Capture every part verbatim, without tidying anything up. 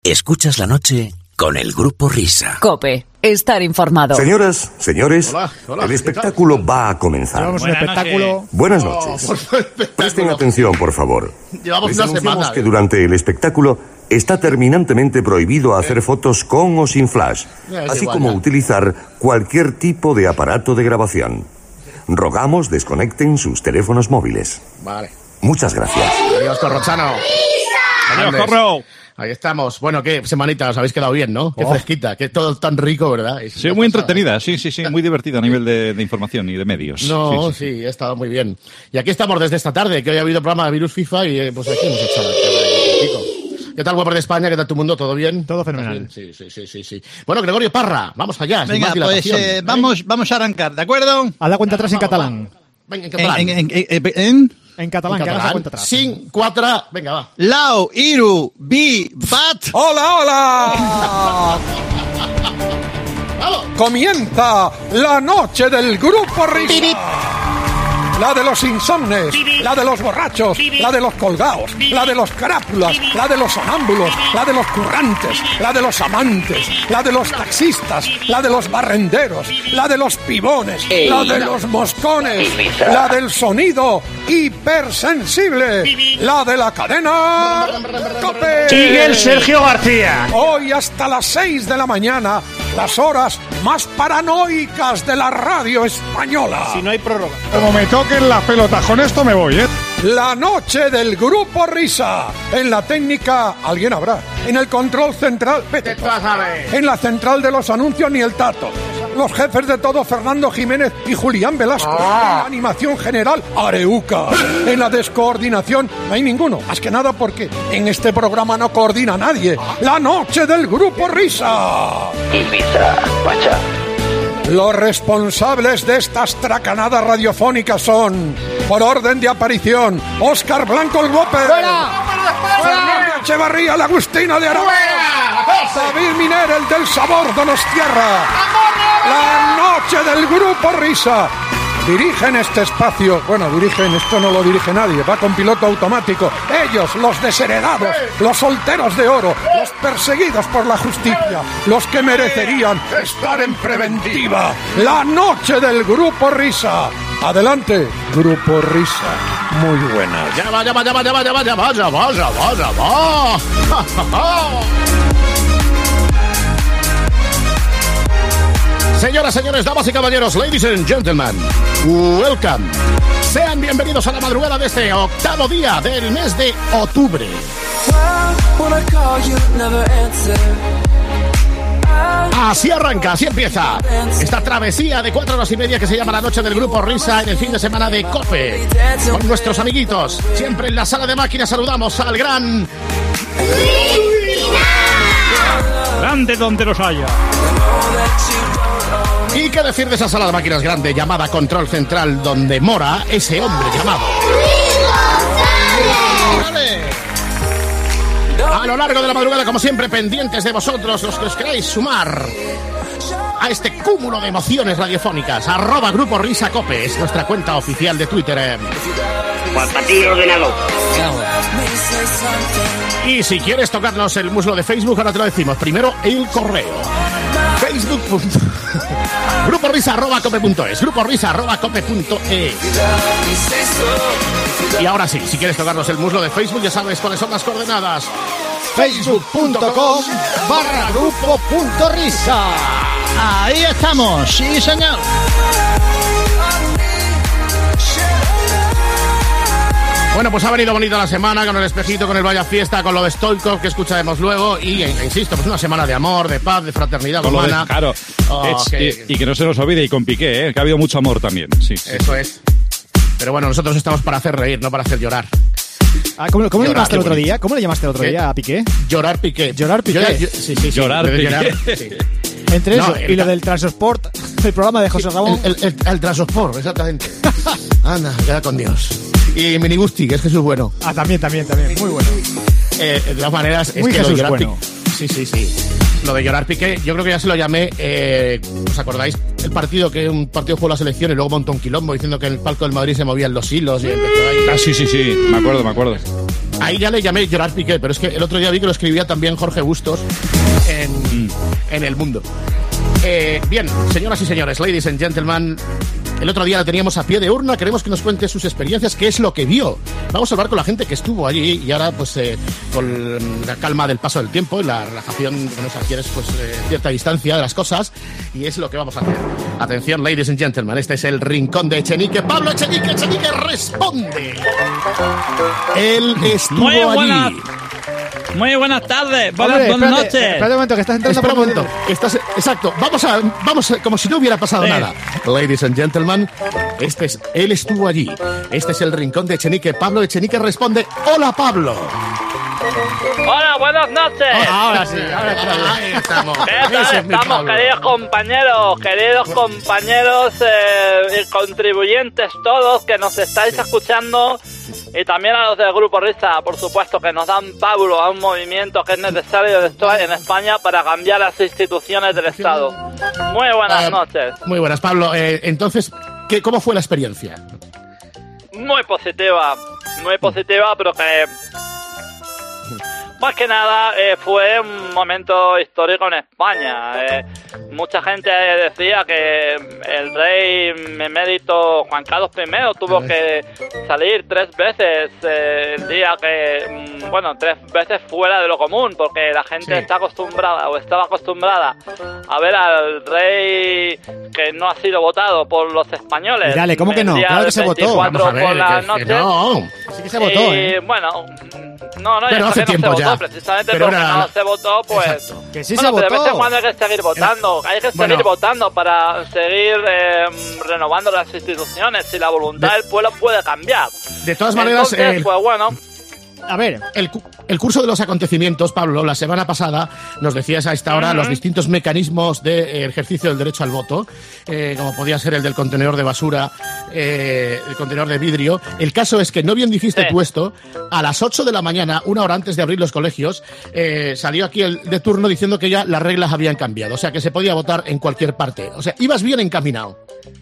Escuchas la noche con el Grupo Risa. COPE. Estar informado. Señoras, señores, hola, hola, el espectáculo va a comenzar. Llevamos un espectáculo. Buenas noches. Oh, Presten atención, por favor. Llevamos Les una anunciamos semana. que durante el espectáculo está terminantemente prohibido hacer fotos con o sin flash, Ya, es así igual, como ya. utilizar cualquier tipo de aparato de grabación. Rogamos desconecten sus teléfonos móviles. Vale. Muchas gracias. Adiós, Corrochano. Adiós, Corro. Ahí estamos. Bueno, qué semanita, os habéis quedado bien, ¿no? Qué Oh. fresquita, qué todo tan rico, ¿verdad? Es Sí, una muy pasada. entretenida, sí, sí, sí, muy divertida a nivel de, de información y de medios. No, sí, sí. sí, he estado muy bien. Y aquí estamos desde esta tarde, que hoy ha habido programa de Virus FIFA y eh, pues aquí hemos echado el pico. ¿Qué tal, guapos de España? ¿Qué tal tu mundo? ¿Todo bien? Todo fenomenal. Sí, sí, sí, sí, sí. Bueno, Gregorio Parra, vamos allá. sin Venga, más pues dilatación, eh, ¿eh? vamos, vamos a arrancar, ¿de acuerdo? Haz la cuenta atrás en catalán. Venga, en En, catalán. en, en, en, en En catalán, En que hagas la catalán. cuenta atrás. Sin, cuatro, venga, va. Lau, Iru, Bi, Bat. ¡Hola, hola! ¡Vamos! Comienza la noche del Grupo Risa. La de los insomnes, la de los borrachos, la de los colgados, la de los carápulas, la de los sonámbulos, la de los currantes, la de los amantes, la de los taxistas, la de los barrenderos, la de los pibones, la de los moscones, la del sonido hipersensible, la de la cadena COPE. Miguel Sergio García. Hoy hasta las seis de la mañana, las horas más paranoicas de la radio española. Si no hay prórroga. Como me toquen las pelotas, con esto me voy, ¿eh? La noche del Grupo Risa. En la técnica, alguien habrá. En el control central, vete tú a saber. En la central de los anuncios, ni el tato. Los jefes de todo, Fernando Jiménez y Julián Velasco. En la animación general, Areuca. En la descoordinación, no hay ninguno. Más que nada porque en este programa no coordina nadie. La noche del Grupo Risa. Ibiza, Pacha. Los responsables de estas tracanadas radiofónicas son, por orden de aparición, Óscar Blanco el Whopper, Fernando Echevarría, la Agustina de Aragón, David Miner, el del sabor Donostierra. La noche del Grupo Risa. Dirigen este espacio, bueno, dirigen, esto no lo dirige nadie, va con piloto automático. Ellos, los desheredados, los solteros de oro, los perseguidos por la justicia, los que merecerían estar en preventiva. La noche del Grupo Risa. Adelante, Grupo Risa. Muy buenas. Ya va, ya va, ya va, ya va, ya va, ya va, ya va, ya va, ya va. Señoras, señores, damas y caballeros, ladies and gentlemen, welcome. Sean bienvenidos a la madrugada de este octavo día del mes de octubre. Así arranca, así empieza esta travesía de cuatro horas y media que se llama la noche del Grupo Risa en el fin de semana de COPE. Con nuestros amiguitos, siempre en la sala de máquinas saludamos al gran... Grande donde los haya. ¿Y qué decir de esa sala de máquinas grande llamada Control Central donde mora ese hombre llamado? ¡Vale! A lo largo de la madrugada, como siempre, pendientes de vosotros, los que os queráis sumar a este cúmulo de emociones radiofónicas. Arroba Grupo Risa Cope es nuestra cuenta oficial de Twitter. Eh. Y si quieres tocarnos el muslo de Facebook, ahora te lo decimos. Primero, el correo. Facebook. Grupo Risa arroba cope punto es. Grupo Risa arroba cope punto es. Y ahora sí, si quieres tocarnos el muslo de Facebook, ya sabes cuáles son las coordenadas. Facebook punto com barra grupo punto risa. Ahí estamos, sí señor. Bueno, pues ha venido bonita la semana con el espejito, con el Vaya Fiesta, con lo de Stoikov que escucharemos luego y, e, insisto, pues una semana de amor, de paz, de fraternidad Con lo de- humana. claro. Oh, Es- que- y, y que no se nos olvide, y con Piqué, ¿eh? Que ha habido mucho amor también. Sí, sí. Eso es. Pero bueno, nosotros estamos para hacer reír, no para hacer llorar. Ah, ¿Cómo, cómo le Llorar, llamaste el qué otro bonito. día? ¿Cómo le llamaste el otro ¿Qué? día a Piqué? Llorar Piqué. Llorar Piqué. Yo ya- yo- sí, sí, sí. Llorar en vez de Piqué. llorar, sí. Entre No, eso el y lo ca- del Transport, el programa de José Ramón. El, el, el, el transport, exactamente. Anda, queda con Dios. Y Minigusti, que es Jesús Bueno. Ah, también, también, también. Muy bueno. Eh, de todas maneras, es Muy que lo de Jesús llorar Bueno. Piqué- Sí, sí, sí. Lo de llorar Piqué, yo creo que ya se lo llamé. Eh, ¿Os acordáis? El partido que un partido jugó la selección y luego montó un quilombo diciendo que en el palco del Madrid se movían los hilos y empezó ahí. Ah, sí, sí, sí. Me acuerdo, me acuerdo. Ahí ya le llamé Gerard Piqué, pero es que el otro día vi que lo escribía también Jorge Bustos en, en El Mundo. Eh, bien, señoras y señores, ladies and gentlemen, el otro día la teníamos a pie de urna, queremos que nos cuente sus experiencias, qué es lo que vio. Vamos a hablar con la gente que estuvo allí y ahora, pues, eh, con la calma del paso del tiempo y la relajación, bueno, si adquieres, pues, eh, cierta distancia de las cosas, y es lo que vamos a hacer. Atención, ladies and gentlemen, este es el rincón de Echenique. Pablo Echenique, Echenique responde. Él estuvo Muy buena, allí. Muy buenas tardes, buenas, Hombre, buenas espérate, noches. Espérate un momento, que estás entrando Espera un por momento, que estás, exacto, vamos a, vamos a, como si no hubiera pasado Sí. nada. Ladies and gentlemen, este es, él estuvo allí. Este es el rincón de Echenique. Pablo Echenique responde, hola Pablo. Hola, buenas noches. Ahora sí, ahora está bien. Ahí estamos. ¿Qué tal Ese es mi estamos, Pablo. queridos compañeros, queridos compañeros eh, y contribuyentes todos que nos estáis escuchando, y también a los del Grupo Risa, por supuesto, que nos dan pábulo a un movimiento que es necesario en España para cambiar las instituciones del Estado. Muy buenas Ah, noches. Muy buenas, Pablo. Eh, entonces, ¿qué, ¿cómo fue la experiencia? Muy positiva, muy positiva, pero que más que nada eh, fue un momento histórico en España. Eh, mucha gente decía que el rey emérito Juan Carlos primero tuvo que salir tres veces eh, el día que, mm, bueno, tres veces fuera de lo común, porque la gente Sí. está acostumbrada o estaba acostumbrada a ver al rey que no ha sido votado por los españoles. Dale, ¿cómo que el no? día Claro que del se votó. veinticuatro Vamos a ver, por la que- noche. que no. Sí que se votó, Y, ¿eh? bueno, no, no, Pero ya hace sé que tiempo no se ya. votó, precisamente Pero porque era- no se votó, pues... Exacto. Que sí bueno, se pero de vez en votó. cuando hay que seguir votando, hay que Bueno. seguir votando para seguir eh, renovando las instituciones, si la voluntad De- del pueblo puede cambiar. De todas maneras, Entonces, eh, pues bueno, A ver, El, cu- el curso de los acontecimientos, Pablo, la semana pasada nos decías a esta hora Ujú. los distintos mecanismos de eh, ejercicio del derecho al voto, eh, como podía ser el del contenedor de basura, eh, el contenedor de vidrio. El caso es que, no bien dijiste Sí. tú esto, a las ocho de la mañana, una hora antes de abrir los colegios, eh, salió aquí el de turno diciendo que ya las reglas habían cambiado, o sea, que se podía votar en cualquier parte. O sea, ibas bien encaminado.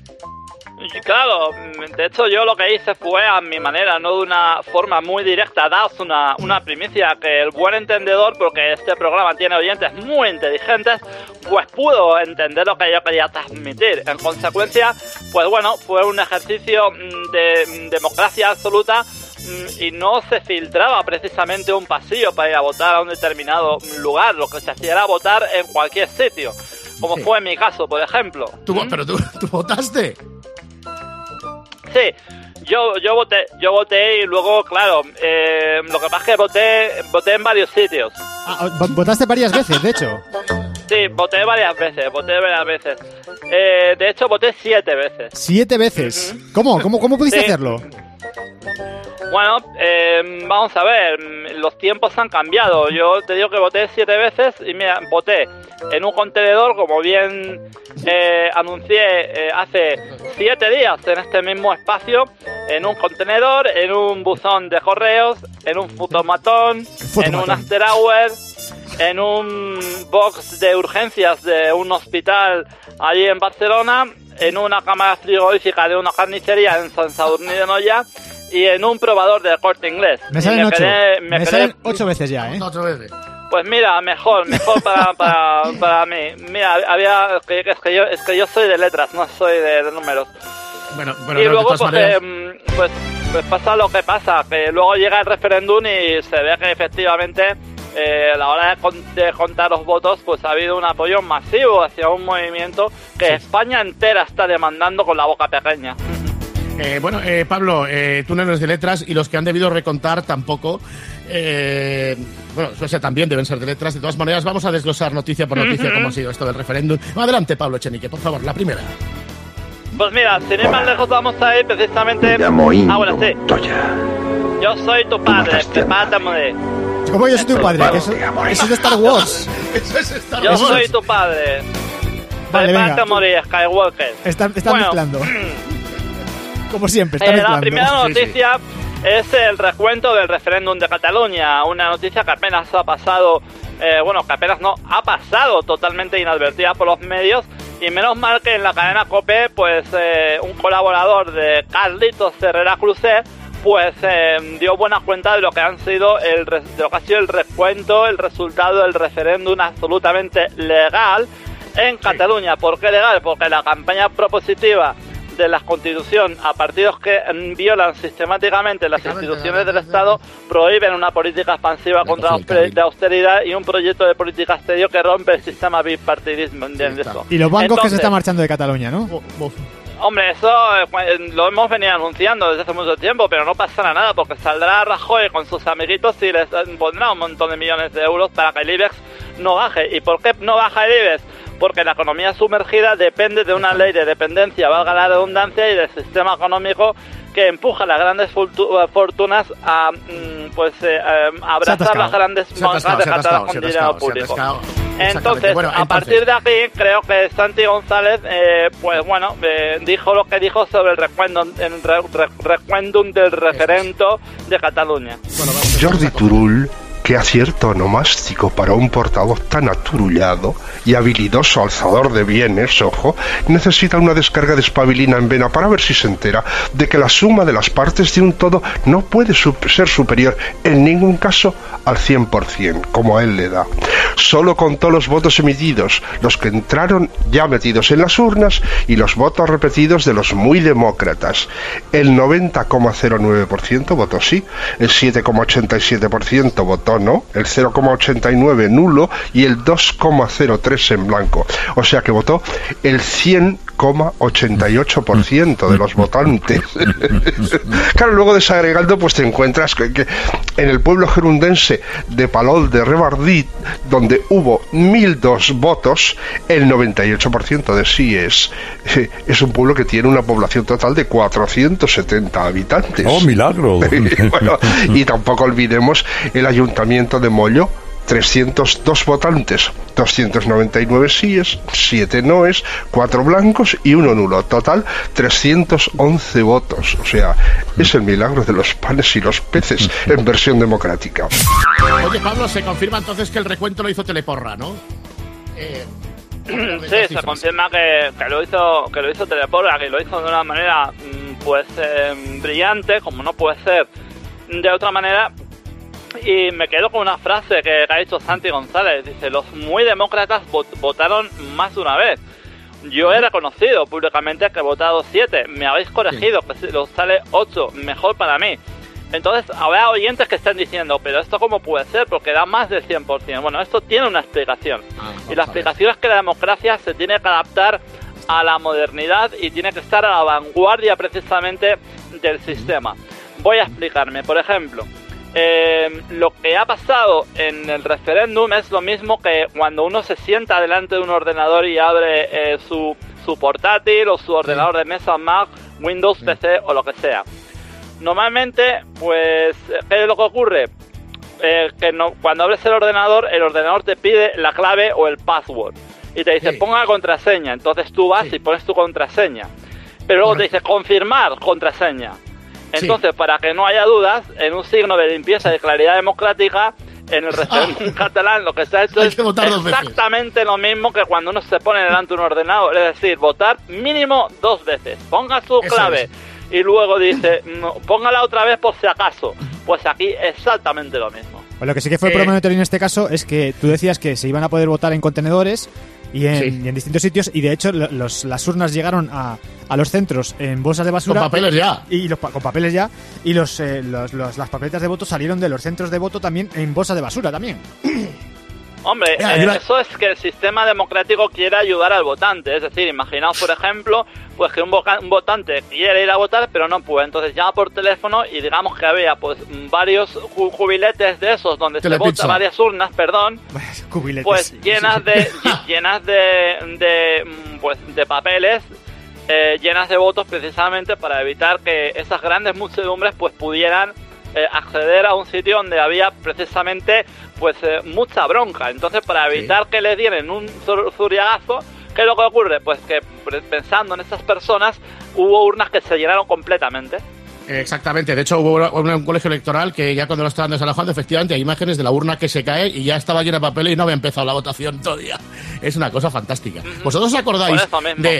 y claro, de hecho yo lo que hice fue a mi manera, no de una forma muy directa, daos una, una primicia que el buen entendedor, porque este programa tiene oyentes muy inteligentes, pues pudo entender lo que yo quería transmitir. En consecuencia, pues bueno, fue un ejercicio mm, de democracia absoluta, mm, y no se filtraba precisamente un pasillo para ir a votar a un determinado lugar, lo que se hacía era votar en cualquier sitio, como Sí. fue en mi caso, por ejemplo. ¿Tú, ¿Mm? Pero tú, tú votaste. Sí, yo yo voté, yo voté y luego, claro, eh, lo que pasa es que voté, voté en varios sitios. ah, vo- votaste varias veces, de hecho. Sí, voté varias veces, voté varias veces. Eh, de hecho, voté siete veces. Siete veces. ¿Cómo? ¿Cómo, cómo pudiste Sí. hacerlo? Bueno, eh, vamos a ver, los tiempos han cambiado. Yo te digo que voté siete veces y mira, voté en un contenedor, como bien eh, anuncié eh, hace siete días en este mismo espacio, en un contenedor, en un buzón de correos, en un fotomatón, en un after hour, en un box de urgencias de un hospital allí en Barcelona, en una cámara frigorífica de una carnicería en San Sadurní de Noya y en un probador del Corte Inglés. Me Y salen ocho. quedé- Me, quedé- salen ocho veces ya, ¿eh? Ocho veces. Pues mira, mejor, mejor para, para, para mí. Mira, había, es que, es que yo, es que yo soy de letras, no soy de, de números. Bueno, bueno, y no, de luego, todas pues, maneras- eh, pues, pues pasa lo que pasa, que luego llega el referéndum y se ve que efectivamente eh, a la hora de, con- de contar los votos, pues ha habido un apoyo masivo hacia un movimiento que España entera está demandando con la boca pequeña. Eh, bueno, eh, Pablo, eh, tú no eres de letras y los que han debido recontar tampoco. Eh, bueno, Suecia también deben ser de letras. De todas maneras, vamos a desglosar noticia por noticia cómo ha sido esto del referéndum. Adelante, Pablo Echenique, por favor, la primera. Pues mira, sin ir más lejos vamos a ir precisamente... llamo Ah, bueno, sí. Toya. Yo soy tu padre, prepárate a morir. ¿Cómo yo soy tu padre? Que Eso, eso es de Star Wars. Eso es Star Yo Wars. soy tu padre. Vale, Prepárate venga. a morir, Skywalker. Está, está Bueno. mezclando. Como siempre, está Eh, la mezclando. primera Sí, sí. noticia es el recuento del referéndum de Cataluña, una noticia que apenas ha pasado, eh, bueno, que apenas no, ha pasado totalmente inadvertida por los medios, y menos mal que en la cadena COPE, pues eh, un colaborador de Carlitos Herrera Crucé, pues eh, dio buena cuenta de lo que han sido el de lo que ha sido el recuento, el resultado del referéndum absolutamente legal en Cataluña. ¿Por qué legal? Porque la campaña propositiva de la Constitución a partidos que violan sistemáticamente las instituciones del Estado prohíben una política expansiva contra la austeridad y un proyecto de política exterior que rompe el sistema bipartidismo. ¿Entiendes eso? Y los bancos Entonces, que se están marchando de Cataluña, ¿no? Hombre, eso eh, lo hemos venido anunciando desde hace mucho tiempo, pero no pasará nada porque saldrá Rajoy con sus amiguitos y les pondrá un montón de millones de euros para que el IBEX no baje. ¿Y por qué no baja el IBEX? Porque la economía sumergida depende de una ley de dependencia, valga la redundancia, y del sistema económico que empuja a las grandes fortunas a pues eh, a abrazar las grandes mangas de catar con dinero público. Entonces, bueno, a entonces... partir de aquí, creo que Santi González, eh, pues bueno, eh, dijo lo que dijo sobre el recuéndum, el re, re, recuéndum del referendo de Cataluña. Bueno, Jordi Turull, qué acierto onomástico para un portavoz tan aturullado y habilidoso alzador de bienes, ojo, necesita una descarga de espabilina en vena para ver si se entera de que la suma de las partes de un todo no puede ser superior en ningún caso al cien por ciento, como a él le da. Solo contó los votos emitidos, los que entraron ya metidos en las urnas, y los votos repetidos de los muy demócratas. El noventa coma cero nueve por ciento votó sí, el siete coma ochenta y siete por ciento votó no, el cero coma ochenta y nueve por ciento nulo y el dos coma cero tres por ciento en blanco. O sea que votó el cien coma ochenta y ocho por ciento de los votantes. Claro, luego desagregando, pues te encuentras que, que en el pueblo gerundense de Palol de Rebardit, donde hubo mil dos votos, el noventa y ocho por ciento de sí es, es un pueblo que tiene una población total de cuatrocientos setenta habitantes. ¡Oh, milagro! Bueno, y tampoco olvidemos el ayuntamiento de Mollo, trescientos dos votantes, doscientos noventa y nueve síes, siete noes, cuatro blancos y uno nulo. Total, trescientos once votos. O sea, es el milagro de los panes y los peces en versión democrática. Oye, Pablo, se confirma entonces que el recuento lo hizo Teleporra, ¿no? Eh... Sí, se confirma que, que lo hizo que lo hizo Teleporra, que lo hizo de una manera pues eh, brillante, como no puede ser de otra manera. Y me quedo con una frase que ha dicho Santi González. Dice: los muy demócratas vot- votaron más de una vez. Yo he reconocido públicamente que he votado siete. Me habéis corregido, sí, que os sale ocho. Mejor para mí. Entonces habrá oyentes que estén diciendo: pero esto cómo puede ser, porque da más del cien por ciento. Bueno, esto tiene una explicación. Ah, y la explicación es que la democracia se tiene que adaptar a la modernidad y tiene que estar a la vanguardia precisamente del sistema. Voy a explicarme. Por ejemplo, Eh, lo que ha pasado en el referéndum es lo mismo que cuando uno se sienta delante de un ordenador y abre eh, su, su portátil o su ordenador de mesa, Mac, Windows, P C o lo que sea. Normalmente, pues, ¿qué es lo que ocurre? Eh, que no, cuando abres el ordenador, el ordenador te pide la clave o el password y te dice: sí, ponga la contraseña. Entonces tú vas, sí, y pones tu contraseña, pero luego Correcto. te dice confirmar contraseña. Entonces, sí, para que no haya dudas, en un signo de limpieza y de claridad democrática, en el referéndum ah. catalán lo que se ha hecho es exactamente lo mismo que cuando uno se pone delante de un ordenador. Es decir, votar mínimo dos veces. Ponga su Eso clave es. y luego dice, no, póngala otra vez por si acaso. Pues aquí exactamente lo mismo. Pues lo que sí que fue eh. prometedor en este caso es que tú decías que se iban a poder votar en contenedores y en, sí. y en distintos sitios, y de hecho los, las urnas llegaron a, a los centros en bolsas de basura. Con papeles ya. Y los, con papeles ya. Y los, eh, los, los las papeletas de voto salieron de los centros de voto también en bolsas de basura también. Hombre, eh, eso es que el sistema democrático quiere ayudar al votante. Es decir, imaginaos, por ejemplo, pues que un, voca- un votante quiere ir a votar pero no puede. Entonces llama por teléfono y digamos que había pues varios ju- jubiletes de esos donde se vota, varias urnas, perdón, pues llenas de llenas de, de pues de papeles, eh, llenas de votos, precisamente para evitar que esas grandes muchedumbres pues pudieran Eh, acceder a un sitio donde había precisamente pues eh, mucha bronca. Entonces, para evitar sí. que le dieran un zur- zurriagazo, ¿qué es lo que ocurre? Pues que pensando en esas personas hubo urnas que se llenaron completamente. Exactamente, de hecho hubo un, un colegio electoral que ya cuando lo estaban desalojando, efectivamente hay imágenes de la urna que se cae y ya estaba llena de papel y no había empezado la votación todavía. Es una cosa fantástica. Mm-hmm. ¿Vosotros os acordáis de,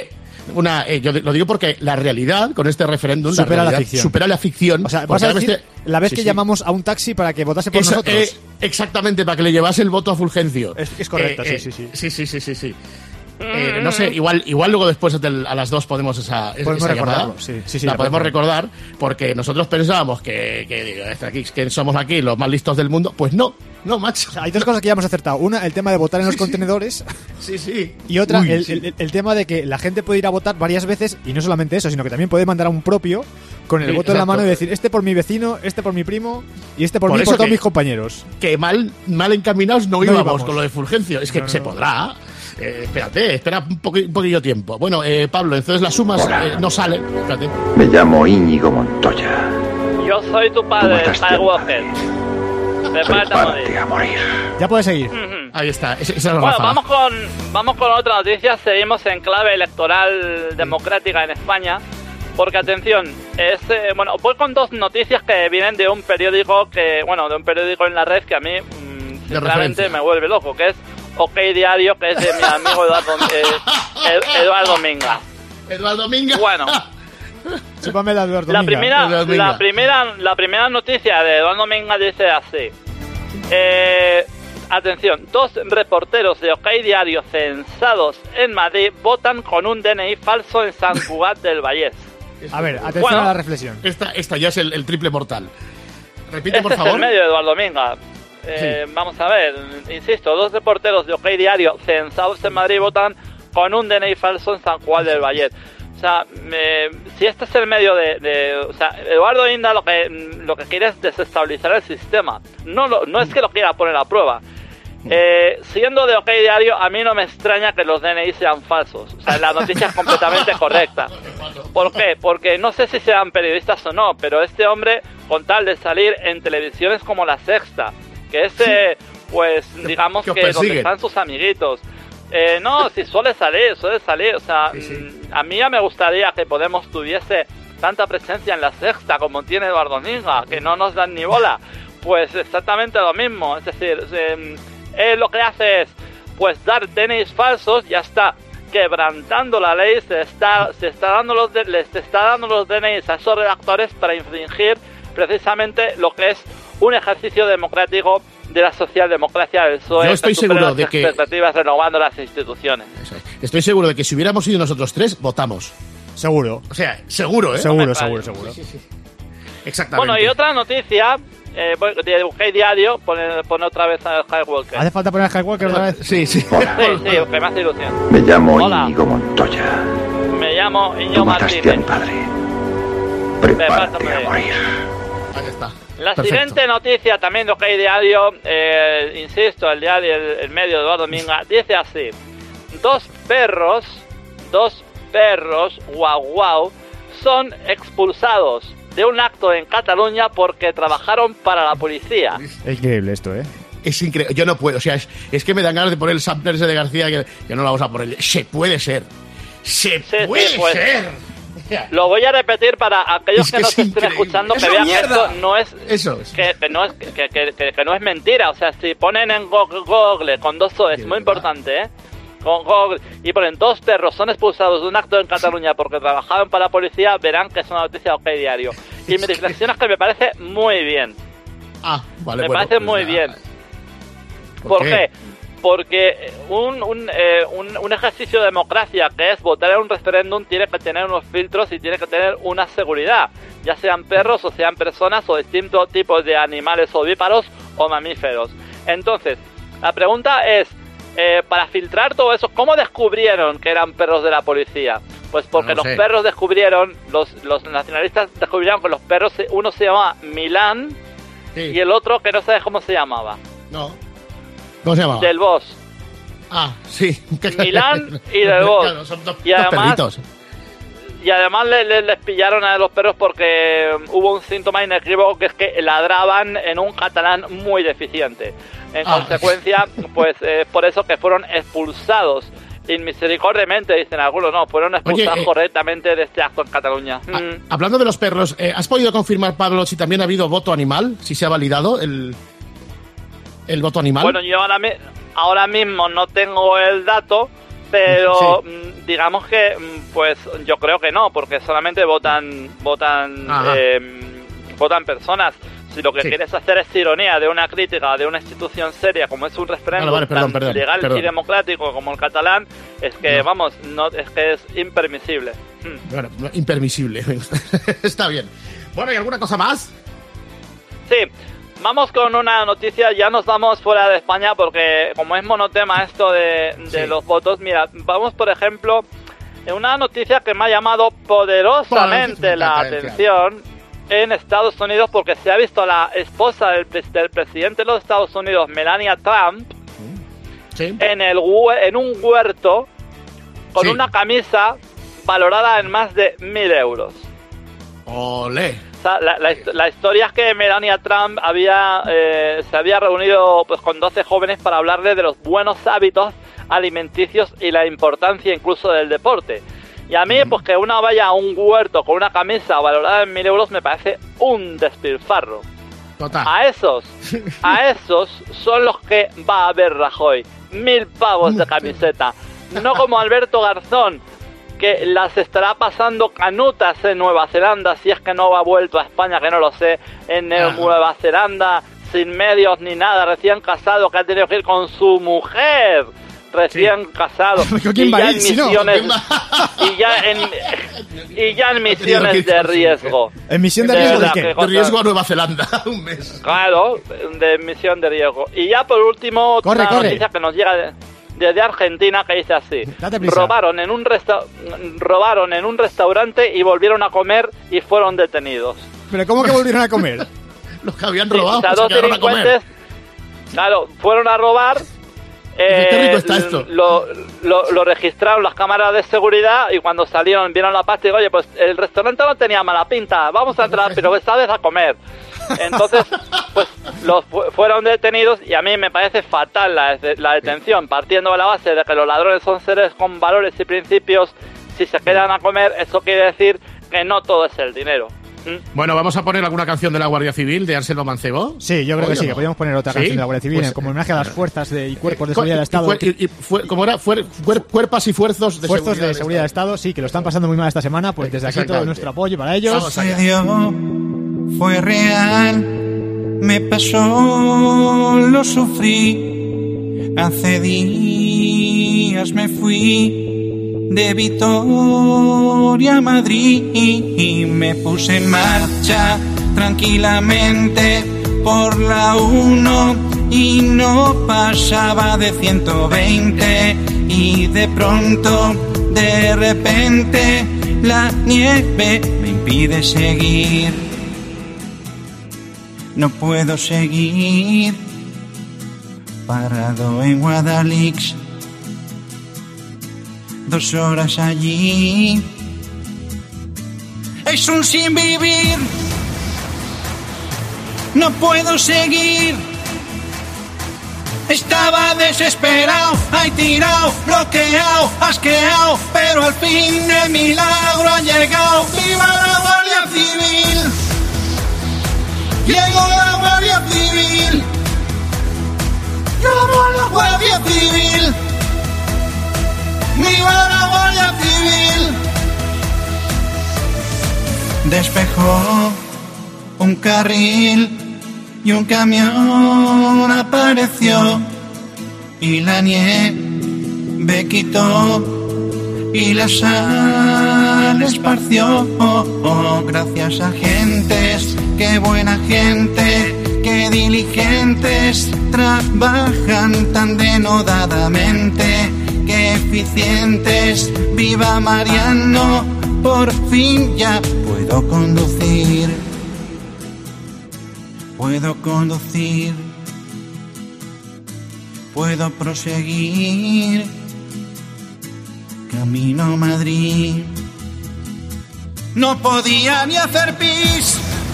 una, eh, yo lo digo porque la realidad con este referéndum supera la, la ficción. supera la ficción. O sea, vas a decir, este, la vez sí, que sí. llamamos a un taxi para que votase por Eso, nosotros. eh, exactamente, para que le llevase el voto a Fulgencio. Es, es correcto, Eh, sí, sí, sí. Sí, sí, sí, sí, sí. Eh, no sé, igual, igual luego después del, a las dos podemos esa, Podemos esa recordarlo, llamada. sí, sí, sí, la la podemos podemos. recordar porque nosotros pensábamos que, que, digo, aquí, que somos aquí los más listos del mundo. Pues no, no, macho. O sea, hay dos cosas que ya hemos acertado. Una, el tema de votar en los contenedores. Sí, sí. Y otra, Uy, el, sí. el, el tema de que la gente puede ir a votar varias veces y no solamente eso, sino que también puede mandar a un propio con el Sí, voto en la exacto. mano y decir, este por mi vecino, este por mi primo y este por, Por mí y eso por todos que- mis compañeros. Que mal, mal encaminados no, No íbamos, íbamos. con lo de Fulgencio. Es que No, no, se no. podrá. Eh, espérate, espera un, poqui- un poquillo tiempo. Bueno, eh, Pablo, entonces las sumas eh, no salen. Espérate. Me llamo Íñigo Montoya. Yo soy tu Tú padre, mataste a mi Skywalker. Prepárate a morir. Prepárate a morir. Ya puedes seguir. Ujú. Ahí está, esa, esa es la Bueno, ráfaga. vamos con, vamos con otra noticia. Seguimos en clave electoral democrática en España. Porque, atención, es, eh, bueno, voy con dos noticias que vienen de un periódico que, bueno, de un periódico en la red que a mí, mm, sinceramente, referencia. me vuelve loco, que es OK Diario, que es de mi amigo Eduardo, eh, Ed- Eduardo Minga. Eduardo Minga. Bueno, Chúpame la Eduardo la Minga. primera, Eduardo Minga. la primera, la primera noticia de Eduardo Minga dice así. Eh, atención, dos reporteros de OK Diario censados en Madrid votan con un D N I falso en San Cugat del Vallès. A ver, atención Bueno. a la reflexión. Esta, esta ya es el, el triple mortal. Repite, Este por es favor. el medio de Eduardo Minga. Eh, Vamos a ver, insisto, dos reporteros de OK Diario censados en Madrid votan con un D N I falso en San Juan del Vallès. O sea, me- si este es el medio de, de- o sea, Eduardo Inda lo que lo que quiere es desestabilizar el sistema. No lo, no es que lo quiera poner a prueba. Eh, siendo de OK Diario, a mí no me extraña que los D N I sean falsos. O sea, la noticia es completamente correcta. ¿Por qué? Porque no sé si sean periodistas o no, pero este hombre, con tal de salir en televisiones como La Sexta, que es, eh, pues, digamos que os que donde persiguen. están sus amiguitos. Eh, no, si suele salir, suele salir. O sea, mm, a mí ya me gustaría que Podemos tuviese tanta presencia en La Sexta como tiene Eduardo Minga, que no nos dan ni bola. Pues exactamente lo mismo. Es decir, eh, él lo que hace es, pues, dar D N Is falsos, ya está quebrantando la ley, se está, se está dando los de- les está dando los D N Is a esos redactores para infringir precisamente lo que es un ejercicio democrático de la socialdemocracia del P S O E. Yo estoy que supera seguro las de que- expectativas renovando las instituciones. Eso es. Estoy seguro de que si hubiéramos ido nosotros tres, votamos. Seguro. O sea, seguro, ¿eh? Seguro, me seguro, fallo. seguro. Exactamente. Bueno, y otra noticia, eh, voy- de OK Diario, pone, pone otra vez a Skywalker. ¿Hace falta poner a Skywalker otra vez? Sí, sí. Sí, sí, que me hace ilusión. Me llamo Hola. Íñigo Montoya. Me llamo Tú Iñigo mataste a mi Martínez. padre. Prepárate Prepárate. a morir. Ahí está. La Perfecto. siguiente noticia también de OK Diario, eh, insisto, el diario, el, el medio de Eduardo Minga, dice así: dos perros, dos perros, guau guau, son expulsados de un acto en Cataluña porque trabajaron para la policía. Es increíble esto, ¿eh? Es increíble. Yo no puedo. O sea, es, es que me dan ganas de poner el sampler ese de García que, que no lo vamos a poner. Se puede ser. Se Sí, puede sí, pues. ser. Lo voy a repetir para aquellos Es que, que no es se estén increíble. escuchando, que ¡Es una vean que mierda! esto no es Eso es. que, que no es que, que- que- que no es mentira. O sea, si ponen en Go- Google con dos O, es muy importante, ¿eh? Con Google, y ponen dos perros son expulsados de un acto en Cataluña porque trabajaban para la policía, verán que es una noticia de OK Diario. Y mi reflexión es que me parece muy bien. Ah, vale. me bueno, parece pues muy nada. bien. ¿Por ¿Por qué? qué? Porque un, un, eh, un, un ejercicio de democracia que es votar en un referéndum tiene que tener unos filtros y tiene que tener una seguridad, ya sean perros o sean personas o distintos tipos de animales ovíparos o mamíferos. Entonces, la pregunta es, eh, para filtrar todo eso, ¿cómo descubrieron que eran perros de la policía? Pues porque No lo los sé. perros descubrieron, los, los nacionalistas descubrieron que los perros, uno se llamaba Milán Sí. y el otro que no sabes cómo se llamaba. No. ¿Cómo se llama? Del Boss. Ah, sí. Milán y Del Boss. Claro, son dos, Y dos además- perritos. Y además le- le- les pillaron a los perros porque um, hubo un síntoma inequívoco que es que ladraban en un catalán muy deficiente. En Ah. consecuencia, pues eh, por eso que fueron expulsados inmisericordiamente, dicen algunos, no, fueron expulsados Oye, eh, correctamente de este acto en Cataluña. Ah, Mm. hablando de los perros, eh, ¿has podido confirmar, Pablo, si también ha habido voto animal? Si se ha validado el, el voto animal. Bueno, yo ahora, mi- ahora mismo no tengo el dato, pero Sí. mm, digamos que, mm, pues yo creo que no, porque solamente votan votan eh, votan personas. Si lo que Sí. quieres hacer es ironía de una crítica de una institución seria como es un referéndum Vale, vale, perdón, tan perdón, legal perdón. y democrático como el catalán, es que, No. vamos, no es que es impermisible. Mm. Bueno, impermisible. Está bien. Bueno, ¿y alguna cosa más? Sí, vamos con una noticia, ya nos vamos fuera de España porque como es monotema esto de, de Sí. los votos, mira, vamos por ejemplo en una noticia que me ha llamado poderosamente la atención en Estados Unidos porque se ha visto a la esposa del, pres- del presidente de los Estados Unidos, Melania Trump, Sí. en, el, hue- en un huerto con Sí. una camisa valorada en más de mil euros. Olé. O sea, la, la, hist- la historia es que Melania Trump había eh, se había reunido pues con doce jóvenes para hablarle de los buenos hábitos alimenticios y la importancia incluso del deporte. Y a mí, pues que una vaya a un huerto con una camisa valorada en mil euros me parece un despilfarro. Total. A esos, a esos son los que va a ver Rajoy. Mil pavos de camiseta. No como Alberto Garzón, que las estará pasando canutas en Nueva Zelanda, si es que no ha vuelto a España, que no lo sé, en Ajá. Nueva Zelanda, sin medios ni nada, recién casado, que ha tenido que ir con su mujer, recién casado, ¿Con quién y va a ya ir, en si no? misiones, ¿Con quién y ya en, y ya en que ir misiones con de su riesgo. ¿En misión de De riesgo de verdad, qué? que De cosa- riesgo a Nueva Zelanda. Un mes. Claro, de misión de riesgo. Y ya por último, Corre, una corre. noticia que nos llega de- desde Argentina que dice así: Date prisa. robaron en un resta- robaron en un restaurante y volvieron a comer y fueron detenidos. ¿Pero cómo que volvieron a comer? Los que habían Sí, robado o sea, se dos quedaron a comer. delincuentes, claro, fueron a robar. eh, Qué rico está esto. Lo, lo, lo registraron las cámaras de seguridad y cuando salieron vieron la pasta y digo, oye, pues el restaurante no tenía mala pinta, vamos a entrar, pero esta vez a comer. Entonces, pues los fu- fueron detenidos y a mí me parece fatal la, la detención, partiendo de la base de que los ladrones son seres con valores y principios. Si se quedan a comer, eso quiere decir que no todo es el dinero. ¿Mm? Bueno, vamos a poner alguna canción de la Guardia Civil de Anselmo Mancebo. Sí, yo creo que Oye, sí, no. que podríamos poner otra ¿Sí? canción de la Guardia Civil Pues, como homenaje a las fuerzas de, y cuerpos de Cu- seguridad del y Estado. fue- y- y fue- ¿Cómo era? Fue- cuer- cuerpas y fuerzos de Fuerzos seguridad. de seguridad del Estado, sí, que lo están pasando muy mal esta semana, pues desde aquí todo Exactamente. nuestro apoyo para ellos. Vamos allá. Sucedió, fue real, me pasó, lo sufrí. Hace días me fui de Vitoria a Madrid y me puse en marcha tranquilamente por la uno y no pasaba de ciento veinte y de pronto, de repente, la nieve me impide seguir. No puedo seguir parado en Guadalix, dos horas allí. Es un sin vivir, no puedo seguir. Estaba desesperado, ahí tirado, bloqueado, asqueado, pero al fin el milagro ha llegado. ¡Viva la Guardia Civil! Llegó la Guardia Civil. ¡Llamo a la Guardia Civil! ¡Viva la Guardia Civil! Despejó un carril y un camión apareció y la nieve quitó y la sal esparció. Oh, oh, gracias agentes, qué buena gente, qué diligentes, trabajan tan denodadamente, qué eficientes. Viva Mariano, por fin ya puedo conducir. Puedo conducir, puedo proseguir, camino a Madrid. No podía ni hacer pis,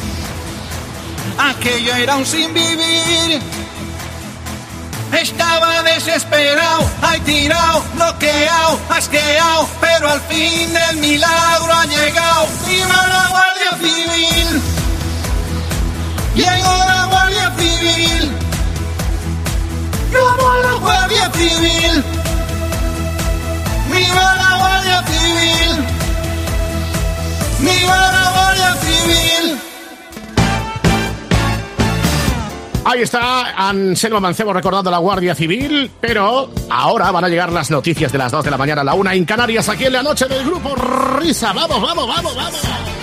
aquello era un sin vivir. Estaba desesperado, ahí tirado, bloqueado, asqueado, pero al fin el milagro ha llegado. ¡Viva la Guardia Civil! Llegó la Guardia Civil. ¡Llamo a la Guardia Civil! ¡Viva la Guardia Civil! Ahí está Anselmo Mancebo recordando a la Guardia Civil, pero ahora van a llegar las noticias de las dos de la mañana a la una en Canarias, aquí en la noche del Grupo Risa. ¡Vamos, vamos, vamos, vamos!